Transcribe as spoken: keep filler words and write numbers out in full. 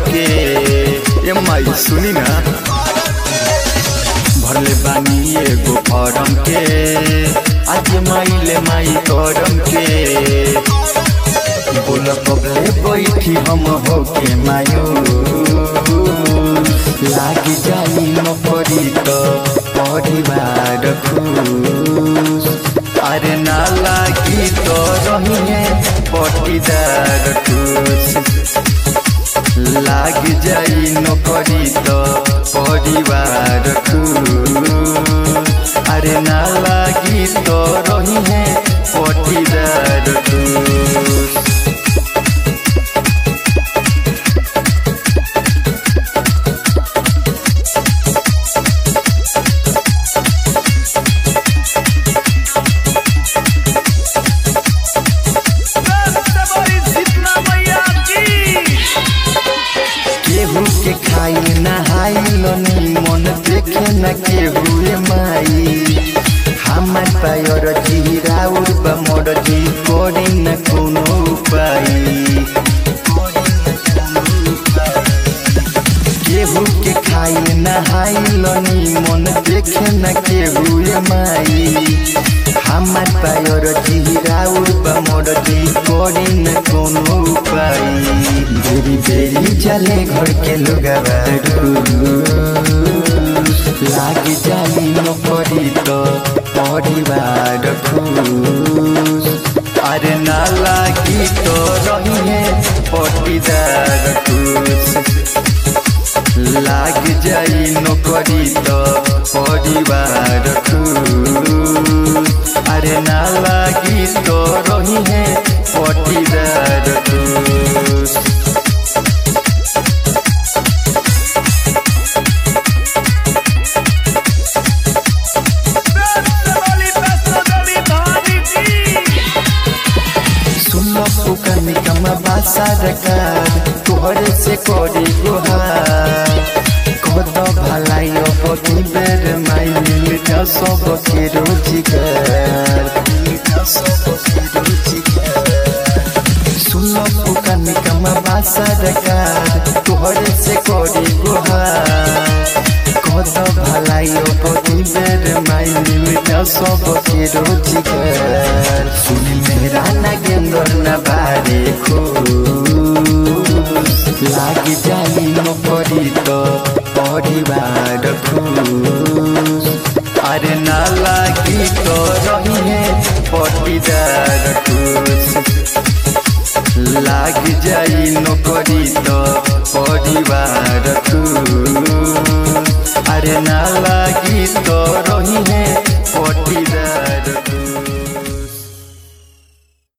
के ए माई सुनी ना भरले बानी एगो फॉर्म के आज माइले माई करम के बोल कबले बैठी हम होके मायो लाग जाई नौकरी तो परिवार खुश अरे ना लागी तो रही पटीदार खुश लाग जाई नौकरी तो परिवार खुश अरे ना लागी तो रही है पटीदार खुश के खाई नहाई नी मन देखे न के हुए माई हमार पायर जीराउर बमर जी करे न कोनो उपाय केहू के खाई नहाई नी मन देखे न के हुए माई हमार पायर जीराउर बमर जी करे न कोनो उपाय बेरी बेरी चले घर के लोग लाग जाई नौकरी तो परिवार खुश अरे ना लागी तो रही है पटीदार खुश लाग जाई नौकरी तो परिवार खुश अरे ना लागी तो रही है पटीदार खुश सरकार तोहरे से करी गुहार कद भलाई पति बेर माई मिल सब के रोजगार सुन पुकान कमा सरकार तोहरे से करी गुहार कद भलाई पति बेर माई मिल सब के रोजगार सुन मेरा नागेंद्र न बारे खो लाग जाई नौकरी तो परिवार खुश अरे ना लागी तो रही है पटीदार खुश लाग जाई नौकरी तो